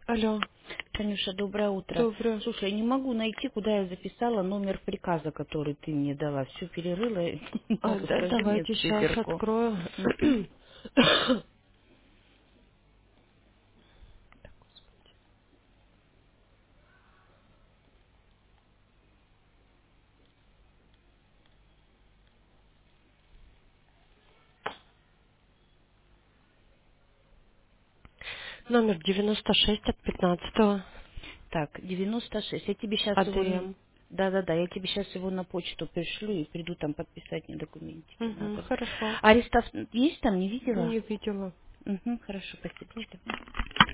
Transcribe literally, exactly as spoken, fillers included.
Алло, Танюша, доброе утро. доброе. Слушай, я не могу найти, куда я записала номер приказа, который ты мне дала. Все перерыла. и Не А, могу. да, Скажи мне давайте сейчас циферку. открою. Мгм. Номер девяносто шесть от пятнадцатого. Так, девяносто шесть. Я тебе сейчас его... н- АДМ. Да-да-да, я тебе сейчас его на почту пришлю и приду там подписать мне документики Угу, надо. хорошо. Аристов есть там, не видела? Не видела. Угу, хорошо, спасибо.